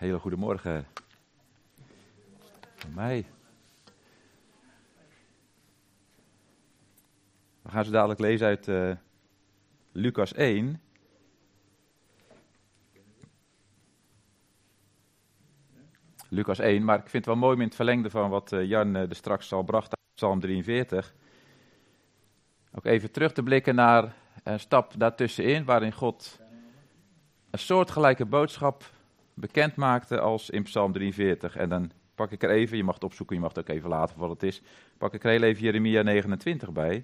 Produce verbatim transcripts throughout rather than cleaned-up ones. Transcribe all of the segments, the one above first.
Hele goede morgen. Van mij. We gaan zo dadelijk lezen uit uh, Lucas één. Lucas één, maar ik vind het wel mooi om in het verlengde van wat uh, Jan uh, er straks al bracht uit Psalm drieënveertig. Ook even terug te blikken naar een stap daartussenin, waarin God een soortgelijke boodschap bekend maakte als in Psalm drieënveertig. En dan pak ik er even, je mag het opzoeken, je mag het ook even laten voor wat het is, pak ik er heel even Jeremia negenentwintig bij.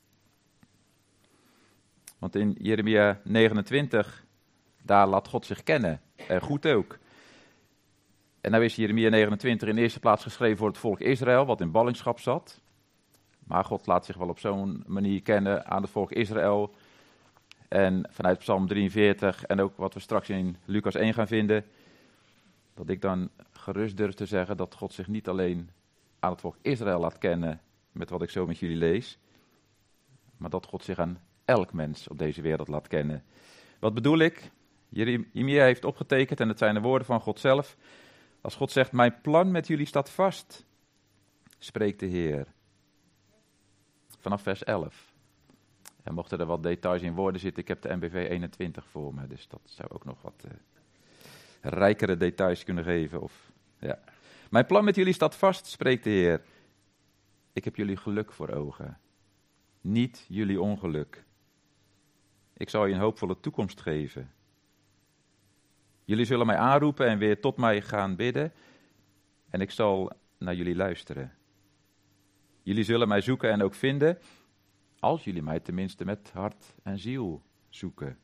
Want in Jeremia negenentwintig, daar laat God zich kennen, en goed ook. En nou is Jeremia negenentwintig in de eerste plaats geschreven voor het volk Israël, wat in ballingschap zat. Maar God laat zich wel op zo'n manier kennen aan het volk Israël. En vanuit Psalm drieënveertig en ook wat we straks in Lucas één gaan vinden, dat ik dan gerust durf te zeggen dat God zich niet alleen aan het volk Israël laat kennen met wat ik zo met jullie lees, maar dat God zich aan elk mens op deze wereld laat kennen. Wat bedoel ik? Jeremia heeft opgetekend, en het zijn de woorden van God zelf. Als God zegt, mijn plan met jullie staat vast, spreekt de Heer. Vanaf vers elf. En mochten er wat details in woorden zitten, ik heb de N B V eenentwintig voor me, dus dat zou ook nog wat uh, rijkere details kunnen geven. Of, ja. Mijn plan met jullie staat vast, spreekt de Heer. Ik heb jullie geluk voor ogen, niet jullie ongeluk. Ik zal je een hoopvolle toekomst geven. Jullie zullen mij aanroepen en weer tot mij gaan bidden, en ik zal naar jullie luisteren. Jullie zullen mij zoeken en ook vinden, als jullie mij tenminste met hart en ziel zoeken.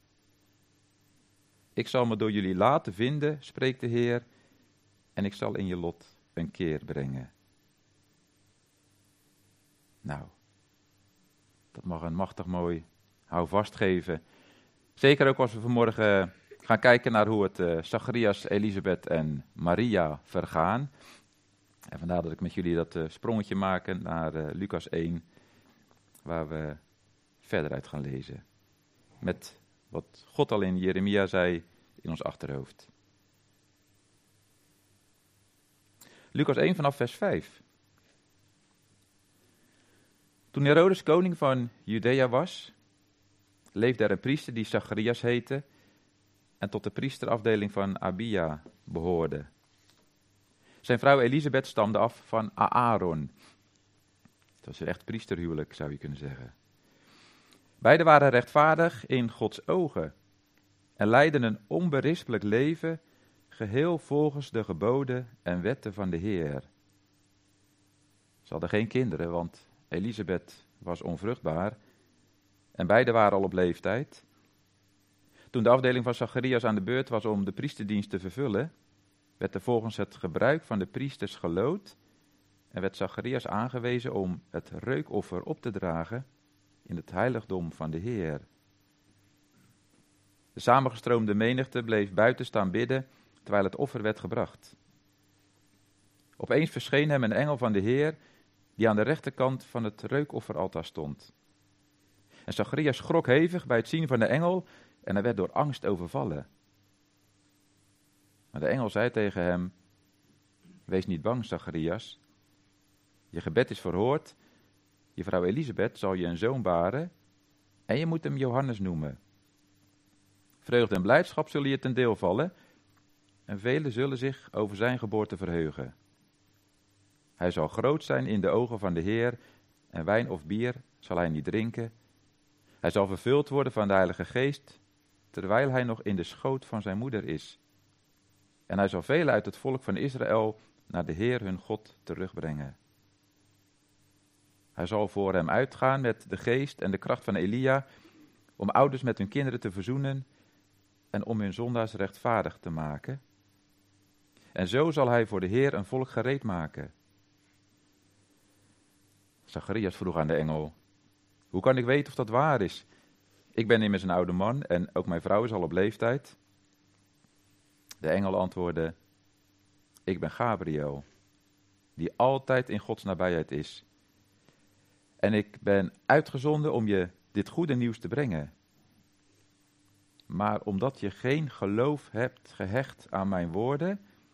Ik zal me door jullie laten vinden, spreekt de Heer, en ik zal in je lot een keer brengen. Nou, dat mag een machtig mooi houvast geven. Zeker ook als we vanmorgen gaan kijken naar hoe het uh, Zacharias, Elisabeth en Maria vergaan. En vandaar dat ik met jullie dat uh, sprongetje maak naar uh, Lucas één, waar we verder uit gaan lezen. Met wat God al in Jeremia zei in ons achterhoofd. Lucas één vanaf vers vijf. Toen Herodes koning van Judea was, leefde er een priester die Zacharias heette en tot de priesterafdeling van Abia behoorde. Zijn vrouw Elisabeth stamde af van Aaron. Dat was een echt priesterhuwelijk, zou je kunnen zeggen. Beiden waren rechtvaardig in Gods ogen en leidden een onberispelijk leven, geheel volgens de geboden en wetten van de Heer. Ze hadden geen kinderen, want Elisabeth was onvruchtbaar en beiden waren al op leeftijd. Toen de afdeling van Zacharias aan de beurt was om de priesterdienst te vervullen, werd er volgens het gebruik van de priesters geloot en werd Zacharias aangewezen om het reukoffer op te dragen in het heiligdom van de Heer. De samengestroomde menigte bleef buiten staan bidden terwijl het offer werd gebracht. Opeens verscheen hem een engel van de Heer die aan de rechterkant van het reukofferaltaar stond. En Zacharias schrok hevig bij het zien van de engel en hij werd door angst overvallen. Maar de engel zei tegen hem, wees niet bang, Zacharias. Je gebed is verhoord. Je vrouw Elisabeth zal je een zoon baren en je moet hem Johannes noemen. Vreugde en blijdschap zullen je ten deel vallen en velen zullen zich over zijn geboorte verheugen. Hij zal groot zijn in de ogen van de Heer en wijn of bier zal hij niet drinken. Hij zal vervuld worden van de Heilige Geest terwijl hij nog in de schoot van zijn moeder is. En hij zal velen uit het volk van Israël naar de Heer hun God terugbrengen. Hij zal voor hem uitgaan met de geest en de kracht van Elia, om ouders met hun kinderen te verzoenen en om hun zondaars rechtvaardig te maken. En zo zal hij voor de Heer een volk gereed maken. Zacharias vroeg aan de engel, hoe kan ik weten of dat waar is? Ik ben immers een oude man en ook mijn vrouw is al op leeftijd. De engel antwoordde, ik ben Gabriel, die altijd in Gods nabijheid is. En ik ben uitgezonden om je dit goede nieuws te brengen. Maar omdat je geen geloof hebt gehecht aan mijn woorden,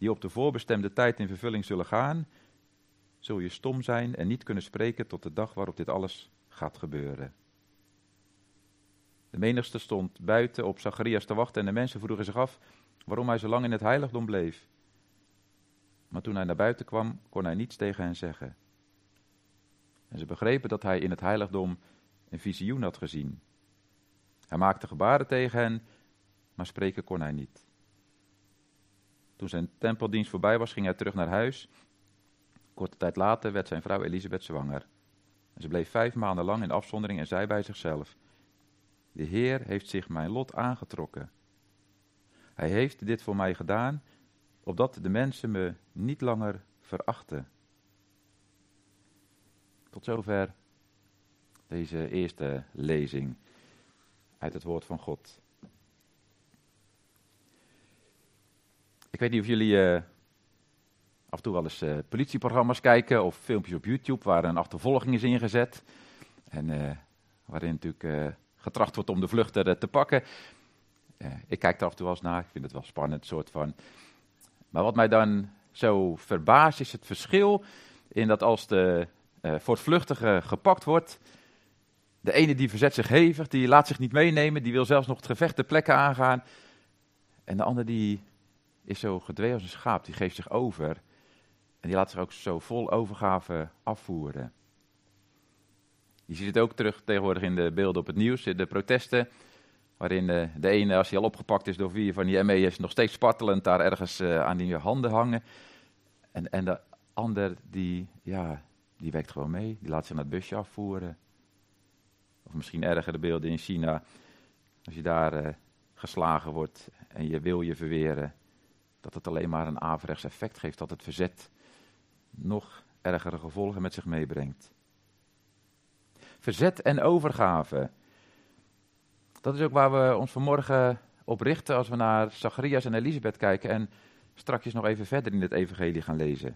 die op de voorbestemde tijd in vervulling zullen gaan, zul je stom zijn en niet kunnen spreken tot de dag waarop dit alles gaat gebeuren. De menigte stond buiten op Zacharias te wachten en de mensen vroegen zich af waarom hij zo lang in het heiligdom bleef. Maar toen hij naar buiten kwam, kon hij niets tegen hen zeggen. En ze begrepen dat hij in het heiligdom een visioen had gezien. Hij maakte gebaren tegen hen, maar spreken kon hij niet. Toen zijn tempeldienst voorbij was, ging hij terug naar huis. Korte tijd later werd zijn vrouw Elisabeth zwanger. En ze bleef vijf maanden lang in afzondering en zei bij zichzelf: de Heer heeft zich mijn lot aangetrokken. Hij heeft dit voor mij gedaan, opdat de mensen me niet langer verachten. Tot zover deze eerste lezing uit het woord van God. Ik weet niet of jullie uh, af en toe wel eens uh, politieprogramma's kijken of filmpjes op YouTube waar een achtervolging is ingezet. En uh, waarin natuurlijk uh, getracht wordt om de vluchter uh, te pakken. Uh, ik kijk er af en toe wel eens naar, ik vind het wel spannend, soort van. Maar wat mij dan zo verbaast is het verschil in dat als de uh, voortvluchtige gepakt wordt, de ene die verzet zich hevig, die laat zich niet meenemen, die wil zelfs nog het gevecht ter plekke aangaan. En de ander die is zo gedwee als een schaap, die geeft zich over. En die laat zich ook zo vol overgave afvoeren. Je ziet het ook terug tegenwoordig in de beelden op het nieuws, in de protesten. Waarin de, de ene, als hij al opgepakt is door vier van die M E'ers, nog steeds spartelend daar ergens uh, aan die handen hangen. En, en de ander, die, ja, die werkt gewoon mee. Die laat zich naar het busje afvoeren. Of misschien erger de beelden in China. Als je daar uh, geslagen wordt en je wil je verweren. Dat het alleen maar een averechts effect geeft. Dat het verzet nog ergere gevolgen met zich meebrengt. Verzet en overgave. Dat is ook waar we ons vanmorgen op richten als we naar Zacharias en Elisabeth kijken en strakjes nog even verder in het evangelie gaan lezen.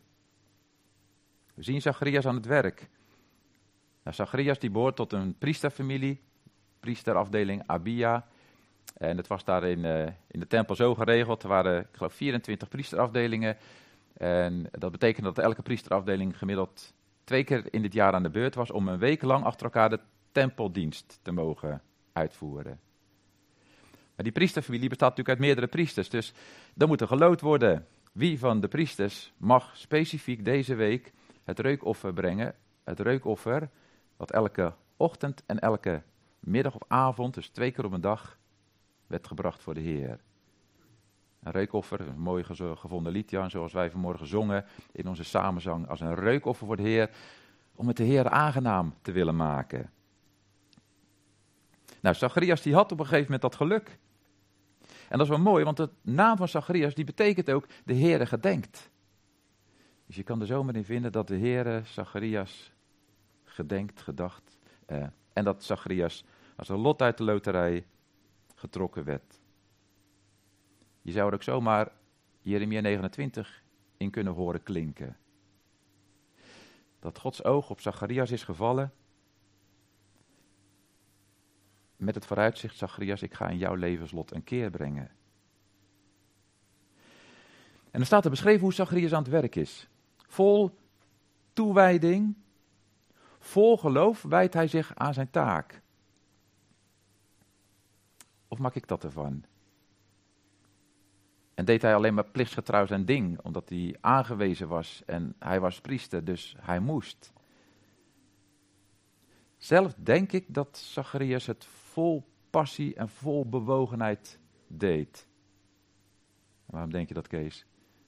We zien Zacharias aan het werk. Nou, Zacharias die behoort tot een priesterfamilie, priesterafdeling Abia. En het was daar in, uh, in de tempel zo geregeld. Er waren, ik geloof, vierentwintig priesterafdelingen. En dat betekende dat elke priesterafdeling gemiddeld twee keer in dit jaar aan de beurt was om een week lang achter elkaar de tempeldienst te mogen uitvoeren. Maar die priesterfamilie bestaat natuurlijk uit meerdere priesters, dus dan moet er geloot worden. Wie van de priesters mag specifiek deze week het reukoffer brengen? Het reukoffer wat elke ochtend en elke middag of avond, dus twee keer op een dag, werd gebracht voor de Heer. Een reukoffer, een mooi gevonden liedje, zoals wij vanmorgen zongen in onze samenzang, als een reukoffer voor de Heer, om het de Heer aangenaam te willen maken. Nou, Zacharias die had op een gegeven moment dat geluk. En dat is wel mooi, want de naam van Zacharias die betekent ook de Heere gedenkt. Dus je kan er zomaar in vinden dat de Heere Zacharias gedenkt, gedacht. Eh, en dat Zacharias als een lot uit de loterij getrokken werd. Je zou er ook zomaar Jeremia negenentwintig in kunnen horen klinken. Dat Gods oog op Zacharias is gevallen. Met het vooruitzicht, Zacharias, ik ga in jouw levenslot een keer brengen. En er staat er beschreven hoe Zacharias aan het werk is. Vol toewijding, vol geloof wijdt hij zich aan zijn taak. Of maak ik dat ervan? En deed hij alleen maar plichtsgetrouw zijn ding, omdat hij aangewezen was en hij was priester, dus hij moest. Zelf denk ik dat Zacharias het vol passie en vol bewogenheid deed. Waarom denk je dat, Kees?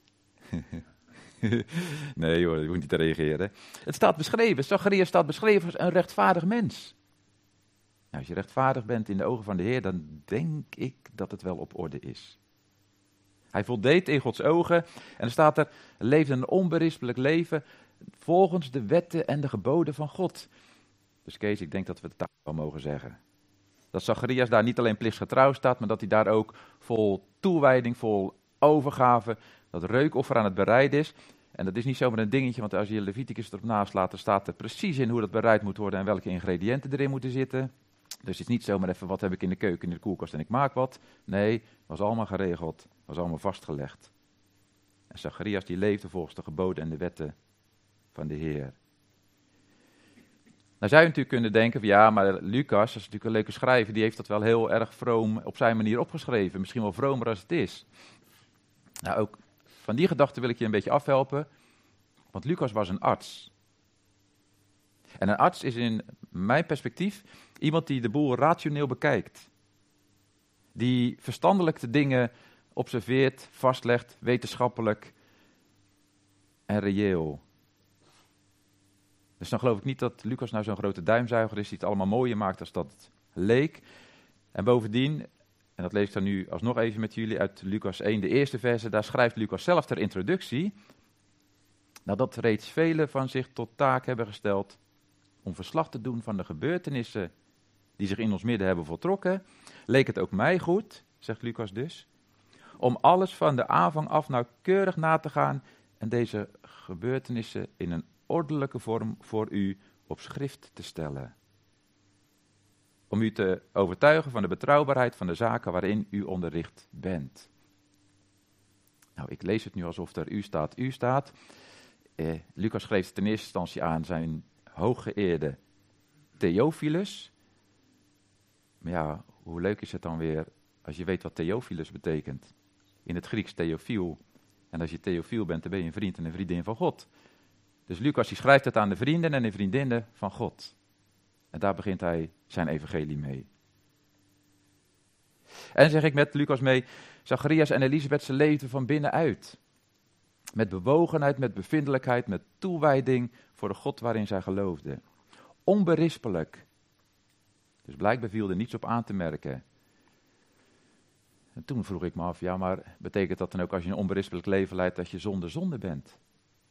Nee hoor, je hoeft niet te reageren. Het staat beschreven, Zacharias staat beschreven als een rechtvaardig mens. Nou, als je rechtvaardig bent in de ogen van de Heer, dan denk ik dat het wel op orde is. Hij voldeed in Gods ogen en er staat er, leefde een onberispelijk leven volgens de wetten en de geboden van God. Dus Kees, ik denk dat we het daar wel mogen zeggen. Dat Zacharias daar niet alleen plichtsgetrouw staat, maar dat hij daar ook vol toewijding, vol overgave, dat reukoffer aan het bereiden is. En dat is niet zomaar een dingetje, want als je Leviticus erop naslaat, dan staat er precies in hoe dat bereid moet worden en welke ingrediënten erin moeten zitten. Dus het is niet zomaar even, wat heb ik in de keuken, in de koelkast en ik maak wat. Nee, het was allemaal geregeld, het was allemaal vastgelegd. En Zacharias die leefde volgens de geboden en de wetten van de Heer. Nou zou je natuurlijk kunnen denken, van, ja, maar Lucas, dat is natuurlijk een leuke schrijver, die heeft dat wel heel erg vroom op zijn manier opgeschreven. Misschien wel vromer als het is. Nou, ook van die gedachte wil ik je een beetje afhelpen, want Lucas was een arts. En een arts is in mijn perspectief iemand die de boel rationeel bekijkt. Die verstandelijk de dingen observeert, vastlegt, wetenschappelijk en reëel. Dus dan geloof ik niet dat Lucas nou zo'n grote duimzuiger is die het allemaal mooier maakt als dat het leek. En bovendien, en dat lees ik dan nu alsnog even met jullie uit Lucas één, de eerste verse, daar schrijft Lucas zelf ter introductie, nadat reeds velen van zich tot taak hebben gesteld om verslag te doen van de gebeurtenissen die zich in ons midden hebben voltrokken, leek het ook mij goed, zegt Lucas dus, om alles van de aanvang af nauwkeurig na te gaan en deze gebeurtenissen in een ordelijke vorm voor u op schrift te stellen. Om u te overtuigen van de betrouwbaarheid van de zaken waarin u onderricht bent. Nou, ik lees het nu alsof er u staat, u staat. Eh, Lucas schreef het in eerste instantie aan zijn hooggeëerde Theophilus. Maar ja, hoe leuk is het dan weer als je weet wat Theophilus betekent. In het Grieks Theofiel. En als je Theofiel bent, dan ben je een vriend en een vriendin van God. Dus Lucas die schrijft het aan de vrienden en de vriendinnen van God. En daar begint hij zijn evangelie mee. En zeg ik met Lucas mee, Zacharias en Elisabeth, ze leefden van binnenuit. Met bewogenheid, met bevindelijkheid, met toewijding voor de God waarin zij geloofden. Onberispelijk. Dus blijkbaar viel er niets op aan te merken. En toen vroeg ik me af, ja, maar betekent dat dan ook als je een onberispelijk leven leidt dat je zonder zonde bent?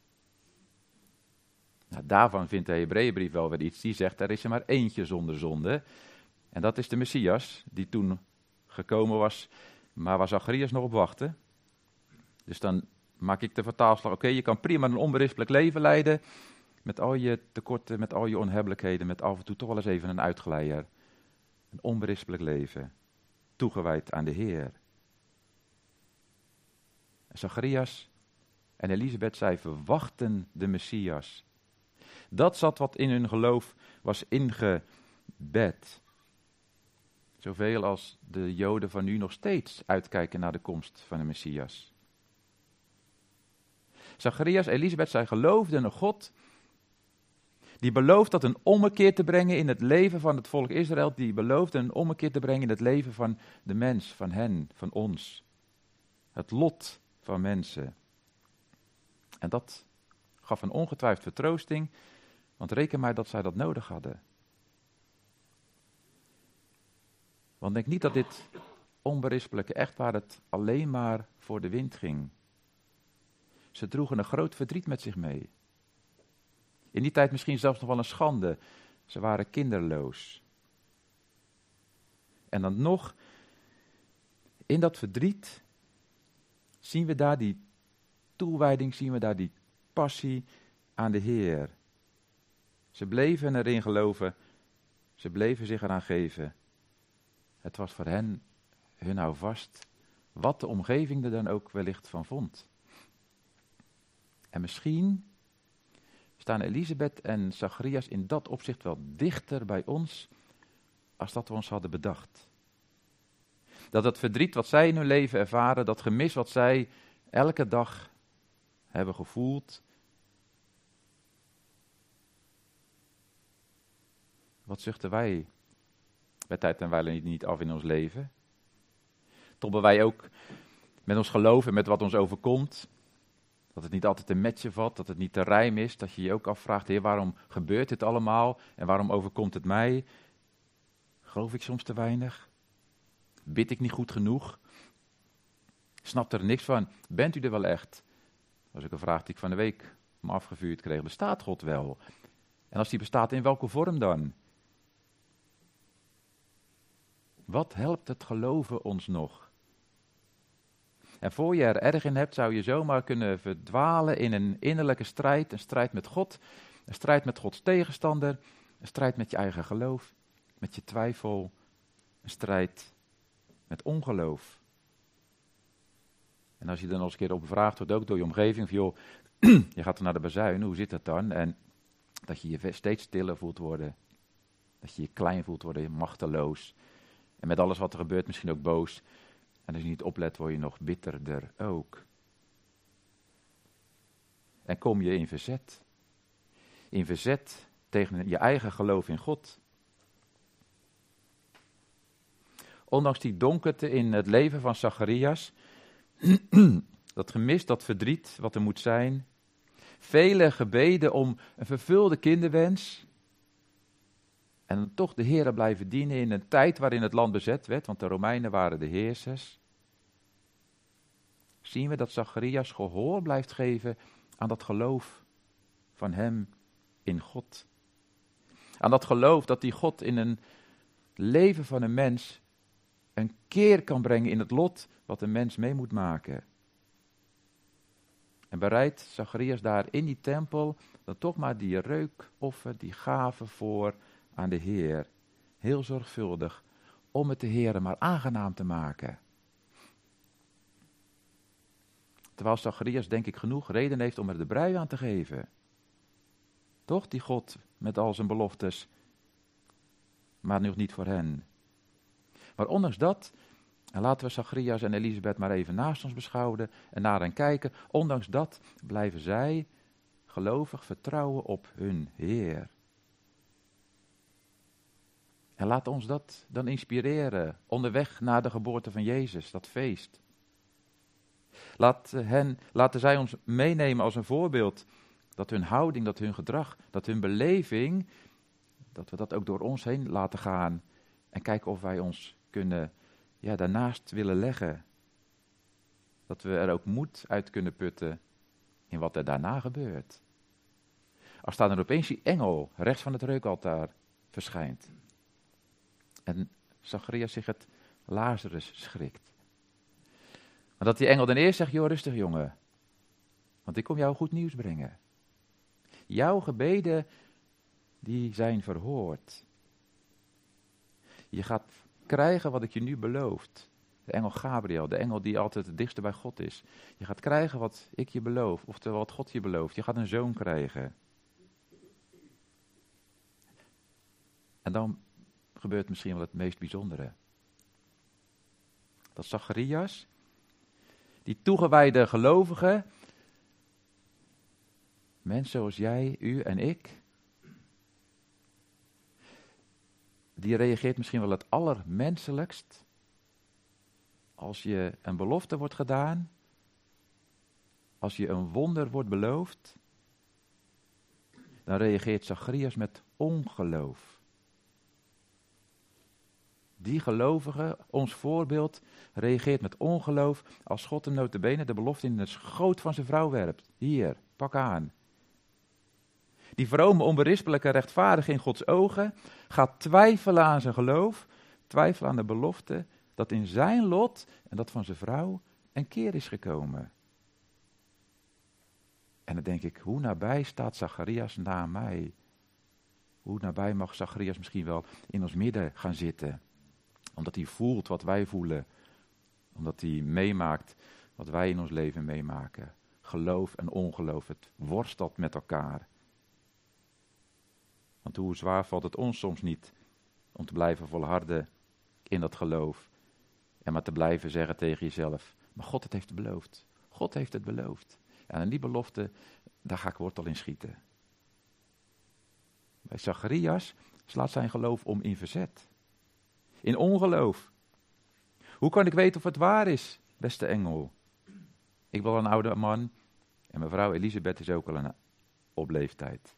Nou, daarvan vindt de Hebreeënbrief wel weer iets. Die zegt, er is er maar eentje zonder zonde. En dat is de Messias, die toen gekomen was, maar waar Zacharias nog op wachtte. Dus dan maak ik de vertaalslag, oké, okay, je kan prima een onberispelijk leven leiden, met al je tekorten, met al je onhebbelijkheden, met af en toe toch wel eens even een uitglijder. Een onberispelijk leven, toegewijd aan de Heer. En Zacharias en Elisabeth, zij verwachten de Messias. Dat zat wat in hun geloof was ingebed. Zoveel als de Joden van nu nog steeds uitkijken naar de komst van de Messias. Zacharias en Elisabeth, zij geloofden een God die belooft dat een ommekeer te brengen in het leven van het volk Israël, die beloofde een ommekeer te brengen in het leven van de mens, van hen, van ons. Het lot van mensen. En dat gaf een ongetwijfeld vertroosting, want reken maar dat zij dat nodig hadden. Want denk niet dat dit onberispelijke echtpaar het alleen maar voor de wind ging. Ze droegen een groot verdriet met zich mee. In die tijd misschien zelfs nog wel een schande. Ze waren kinderloos. En dan nog, in dat verdriet zien we daar die toewijding, zien we daar die passie aan de Heer. Ze bleven erin geloven, ze bleven zich eraan geven. Het was voor hen hun houvast, wat de omgeving er dan ook wellicht van vond. En misschien staan Elisabeth en Zacharias in dat opzicht wel dichter bij ons als dat we ons hadden bedacht. Dat het verdriet wat zij in hun leven ervaren, dat gemis wat zij elke dag hebben gevoeld, wat zuchten wij bij tijd en wijle niet, niet af in ons leven? Tobben wij ook met ons geloof en met wat ons overkomt? Dat het niet altijd een matje vat, dat het niet te rijm is, dat je je ook afvraagt, Heer, waarom gebeurt dit allemaal en waarom overkomt het mij? Geloof ik soms te weinig? Bid ik niet goed genoeg? Snap er niks van? Bent u er wel echt? Dat was ook een vraag die ik van de week me afgevuurd kreeg. Bestaat God wel? En als die bestaat, in welke vorm dan? Wat helpt het geloven ons nog? En voor je er erg in hebt, zou je zomaar kunnen verdwalen in een innerlijke strijd. Een strijd met God, een strijd met Gods tegenstander, een strijd met je eigen geloof, met je twijfel, een strijd met ongeloof. En als je dan nog eens een keer op gevraagd wordt, ook door je omgeving, van joh, je gaat er naar de bazuin, hoe zit dat dan? En dat je je steeds stiller voelt worden. Dat je je klein voelt worden, machteloos. En met alles wat er gebeurt misschien ook boos. En als je niet oplet, word je nog bitterder ook. En kom je in verzet. In verzet tegen je eigen geloof in God. Ondanks die donkerte in het leven van Zacharias, dat gemis, dat verdriet wat er moet zijn, vele gebeden om een vervulde kinderwens, en dan toch de Heere blijven dienen in een tijd waarin het land bezet werd, want de Romeinen waren de heersers, zien we dat Zacharias gehoor blijft geven aan dat geloof van hem in God. Aan dat geloof dat die God in een leven van een mens een keer kan brengen in het lot wat een mens mee moet maken. En bereidt Zacharias daar in die tempel dan toch maar die reukoffer, die gave voor aan de Heer. Heel zorgvuldig, om het de Heer maar aangenaam te maken. Terwijl Zacharias denk ik genoeg reden heeft om er de brui aan te geven. Toch die God met al zijn beloftes, maar nog niet voor hen. Maar ondanks dat, en laten we Zacharias en Elisabeth maar even naast ons beschouwen en naar hen kijken. Ondanks dat blijven zij gelovig vertrouwen op hun Heer. En laat ons dat dan inspireren onderweg naar de geboorte van Jezus, dat feest. Laat hen, laten zij ons meenemen als een voorbeeld, dat hun houding, dat hun gedrag, dat hun beleving, dat we dat ook door ons heen laten gaan en kijken of wij ons kunnen ja, daarnaast willen leggen. Dat we er ook moed uit kunnen putten in wat er daarna gebeurt. Als dan er opeens die engel rechts van het reukaltaar verschijnt. En Zacharias zich het Lazarus schrikt. Maar dat die engel dan eerst zegt, joh, rustig jongen. Want ik kom jou goed nieuws brengen. Jouw gebeden, die zijn verhoord. Je gaat krijgen wat ik je nu beloof. De engel Gabriel, de engel die altijd het dichtste bij God is. Je gaat krijgen wat ik je beloof, oftewel wat God je belooft. Je gaat een zoon krijgen. En dan gebeurt misschien wel het meest bijzondere. Dat Zacharias, die toegewijde gelovige, mensen zoals jij, u en ik, die reageert misschien wel het allermenselijkst als je een belofte wordt gedaan, als je een wonder wordt beloofd, dan reageert Zacharias met ongeloof. Die gelovige, ons voorbeeld, reageert met ongeloof als God hem nota bene de belofte in de schoot van zijn vrouw werpt. Hier, pak aan. Die vrome, onberispelijke, rechtvaardige in Gods ogen gaat twijfelen aan zijn geloof, twijfelen aan de belofte dat in zijn lot en dat van zijn vrouw een keer is gekomen. En dan denk ik, hoe nabij staat Zacharias na mij? Hoe nabij mag Zacharias misschien wel in ons midden gaan zitten? Omdat hij voelt wat wij voelen. Omdat hij meemaakt wat wij in ons leven meemaken. Geloof en ongeloof, het worstelt met elkaar. Want hoe zwaar valt het ons soms niet om te blijven volharden in dat geloof. En maar te blijven zeggen tegen jezelf, maar God het heeft het beloofd. God heeft het beloofd. En aan die belofte, daar ga ik wortel in schieten. Bij Zacharias slaat zijn geloof om in verzet. In ongeloof. Hoe kan ik weten of het waar is, beste engel? Ik ben al een oude man en mijn vrouw Elisabeth is ook al een op leeftijd.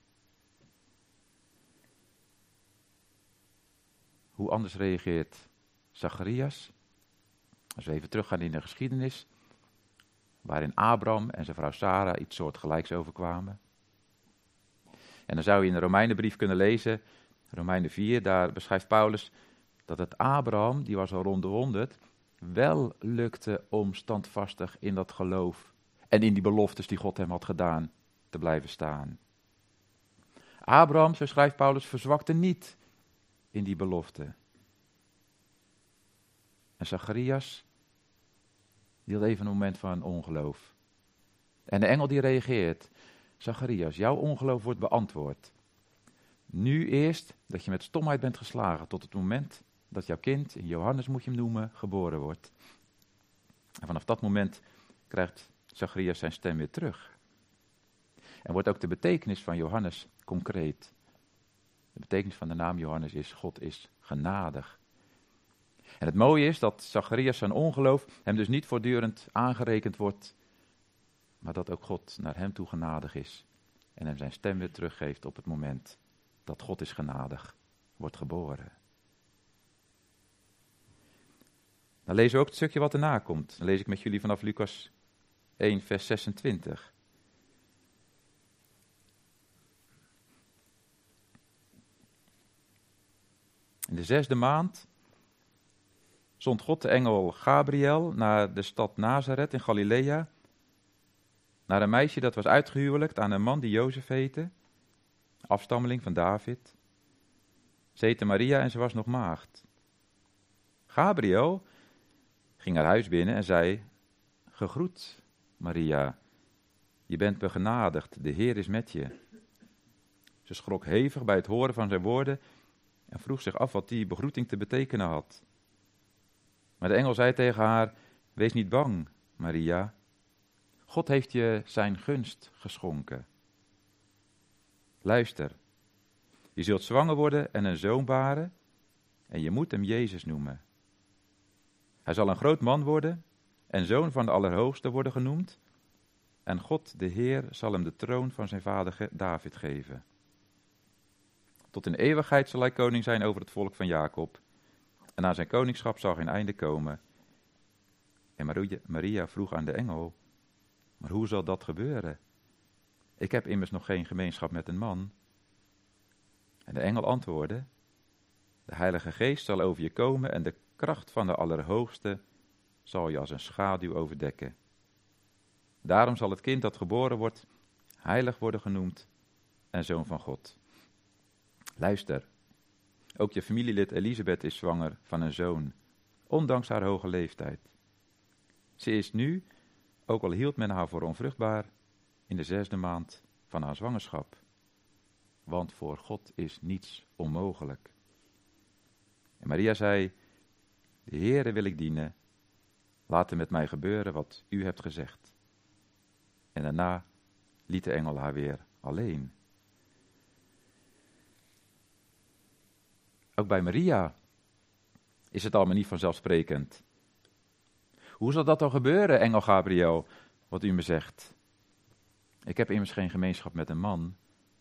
Hoe anders reageert Zacharias? Als we even teruggaan in de geschiedenis, waarin Abraham en zijn vrouw Sarah iets soortgelijks overkwamen. En dan zou je in de Romeinenbrief kunnen lezen, Romeinen vier, daar beschrijft Paulus dat het Abraham, die was al rond de honderd, wel lukte om standvastig in dat geloof en in die beloftes die God hem had gedaan te blijven staan. Abraham, zo schrijft Paulus, verzwakte niet in die belofte. En Zacharias, Die had even een moment van ongeloof. En de engel die reageert. Zacharias, jouw ongeloof wordt beantwoord. Nu eerst dat je met stomheid bent geslagen tot het moment dat jouw kind, in Johannes moet je hem noemen, geboren wordt. En vanaf dat moment krijgt Zacharias zijn stem weer terug. En wordt ook de betekenis van Johannes concreet. De betekenis van de naam Johannes is, God is genadig. En het mooie is dat Zacharias zijn ongeloof hem dus niet voortdurend aangerekend wordt, maar dat ook God naar hem toe genadig is en hem zijn stem weer teruggeeft op het moment dat God is genadig wordt geboren. Dan lezen we ook het stukje wat erna komt. Dan lees ik met jullie vanaf Lucas één, vers zesentwintig. In de zesde maand zond God de engel Gabriel naar de stad Nazareth in Galilea, naar een meisje dat was uitgehuwelijkt aan een man die Jozef heette, afstammeling van David. Ze heette Maria en ze was nog maagd. Gabriel ging haar huis binnen en zei, gegroet Maria, je bent begenadigd, de Heer is met je. Ze schrok hevig bij het horen van zijn woorden en vroeg zich af wat die begroeting te betekenen had. Maar de engel zei tegen haar, wees niet bang, Maria. God heeft je zijn gunst geschonken. Luister, je zult zwanger worden en een zoon baren en je moet hem Jezus noemen. Hij zal een groot man worden en zoon van de Allerhoogste worden genoemd. En God, de Heer, zal hem de troon van zijn vader David geven. Tot in eeuwigheid zal hij koning zijn over het volk van Jacob. En aan zijn koningschap zal geen einde komen. En Maria vroeg aan de engel, maar hoe zal dat gebeuren? Ik heb immers nog geen gemeenschap met een man. En de engel antwoordde, de Heilige Geest zal over je komen en de kracht van de Allerhoogste zal je als een schaduw overdekken. Daarom zal het kind dat geboren wordt heilig worden genoemd en zoon van God. Luister, ook je familielid Elisabeth is zwanger van een zoon, ondanks haar hoge leeftijd. Ze is nu, ook al hield men haar voor onvruchtbaar, in de zesde maand van haar zwangerschap. Want voor God is niets onmogelijk. En Maria zei, de Heere wil ik dienen, laat er met mij gebeuren wat u hebt gezegd. En daarna liet de engel haar weer alleen. Ook bij Maria is het allemaal niet vanzelfsprekend. Hoe zal dat dan gebeuren, engel Gabriel, wat u me zegt? Ik heb immers geen gemeenschap met een man.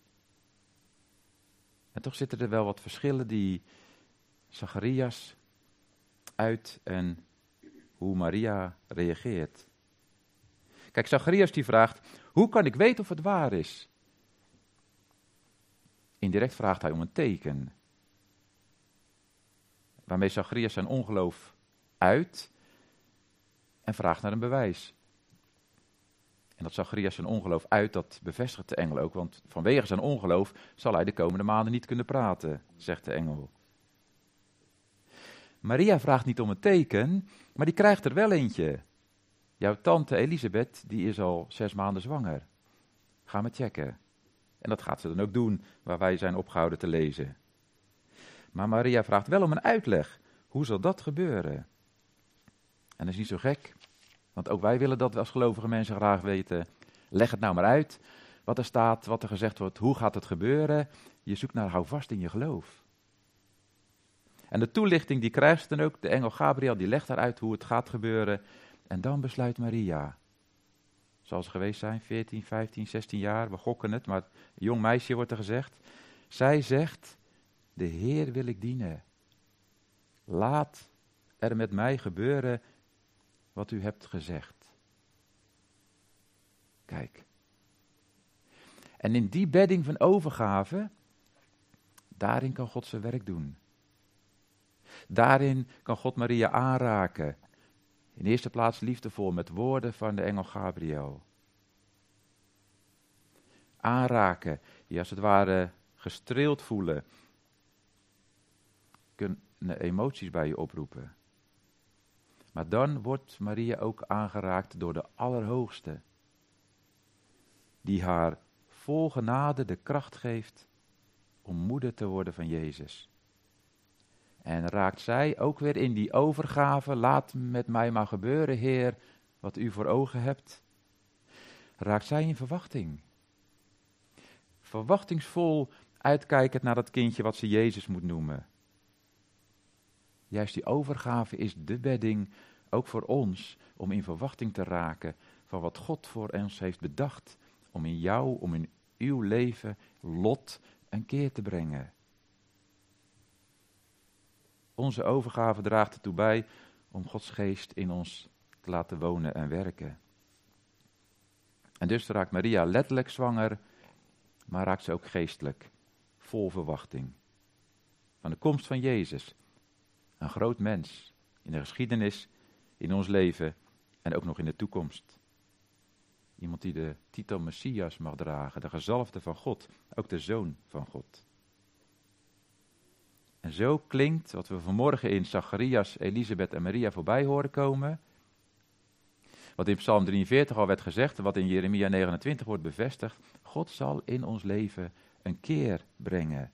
En toch zitten er wel wat verschillen die Zacharias uit en hoe Maria reageert. Kijk, Zacharias die vraagt, hoe kan ik weten of het waar is? Indirect vraagt hij om een teken. Waarmee Zacharias zijn ongeloof uit en vraagt naar een bewijs. En dat Zacharias zijn ongeloof uit, dat bevestigt de engel ook, want vanwege zijn ongeloof zal hij de komende maanden niet kunnen praten, zegt de engel. Maria vraagt niet om een teken, maar die krijgt er wel eentje. Jouw tante Elisabeth, die is al zes maanden zwanger. Ga maar checken. En dat gaat ze dan ook doen, waar wij zijn opgehouden te lezen. Maar Maria vraagt wel om een uitleg. Hoe zal dat gebeuren? En dat is niet zo gek, want ook wij willen dat als gelovige mensen graag weten. Leg het nou maar uit, wat er staat, wat er gezegd wordt, hoe gaat het gebeuren? Je zoekt naar houvast in je geloof. En de toelichting die krijgt ze dan ook, de engel Gabriel, die legt eruit hoe het gaat gebeuren. En dan besluit Maria, zal ze geweest zijn, veertien, vijftien, zestien jaar, we gokken het, maar een jong meisje wordt er gezegd. Zij zegt, de Heer wil ik dienen. Laat er met mij gebeuren wat u hebt gezegd. Kijk. En in die bedding van overgave, daarin kan God zijn werk doen. Daarin kan God Maria aanraken. In de eerste plaats liefdevol met woorden van de engel Gabriel. Aanraken, die als het ware gestreeld voelen. Kunnen emoties bij je oproepen. Maar dan wordt Maria ook aangeraakt door de Allerhoogste, die haar vol genade de kracht geeft om moeder te worden van Jezus. En raakt zij ook weer in die overgave, laat met mij maar gebeuren, Heer, wat u voor ogen hebt. Raakt zij in verwachting. Verwachtingsvol uitkijkend naar dat kindje wat ze Jezus moet noemen. Juist die overgave is de bedding, ook voor ons, om in verwachting te raken van wat God voor ons heeft bedacht. Om in jou, om in uw leven, lot een keer te brengen. Onze overgave draagt ertoe bij om Gods geest in ons te laten wonen en werken. En dus raakt Maria letterlijk zwanger, maar raakt ze ook geestelijk, vol verwachting. Van de komst van Jezus, een groot mens in de geschiedenis, in ons leven en ook nog in de toekomst. Iemand die de titel Messias mag dragen, de gezalfde van God, ook de Zoon van God. En zo klinkt wat we vanmorgen in Zacharias, Elisabeth en Maria voorbij horen komen. Wat in Psalm drieënveertig al werd gezegd en wat in Jeremia negenentwintig wordt bevestigd. God zal in ons leven een keer brengen.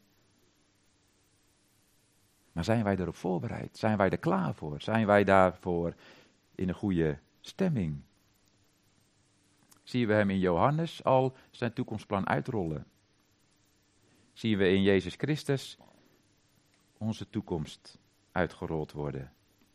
Maar zijn wij erop voorbereid? Zijn wij er klaar voor? Zijn wij daarvoor in een goede stemming? Zien we hem in Johannes al zijn toekomstplan uitrollen? Zien we in Jezus Christus onze toekomst uitgerold worden?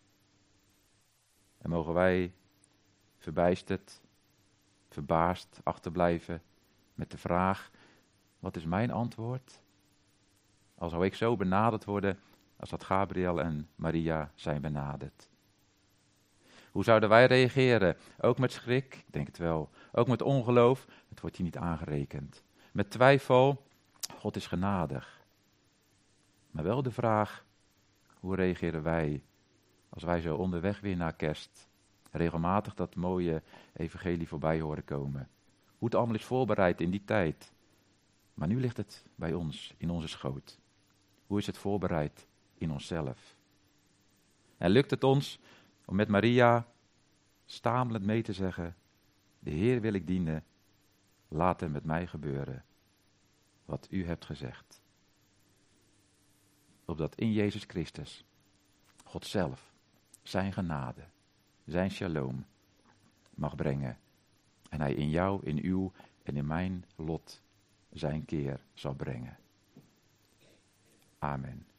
En mogen wij verbijsterd, verbaasd achterblijven met de vraag, wat is mijn antwoord? Al zou ik zo benaderd worden als dat Gabriel en Maria zijn benaderd. Hoe zouden wij reageren? Ook met schrik? Ik denk het wel. Ook met ongeloof? Het wordt hier niet aangerekend. Met twijfel? God is genadig. Maar wel de vraag, hoe reageren wij als wij zo onderweg weer naar kerst regelmatig dat mooie evangelie voorbij horen komen? Hoe het allemaal is voorbereid in die tijd. Maar nu ligt het bij ons, in onze schoot. Hoe is het voorbereid in onszelf? En lukt het ons om met Maria stamelend mee te zeggen, de Heer wil ik dienen, laat er met mij gebeuren wat u hebt gezegd. Opdat in Jezus Christus God zelf zijn genade, zijn shalom mag brengen. En hij in jou, in uw en in mijn lot zijn keer zal brengen. Amen.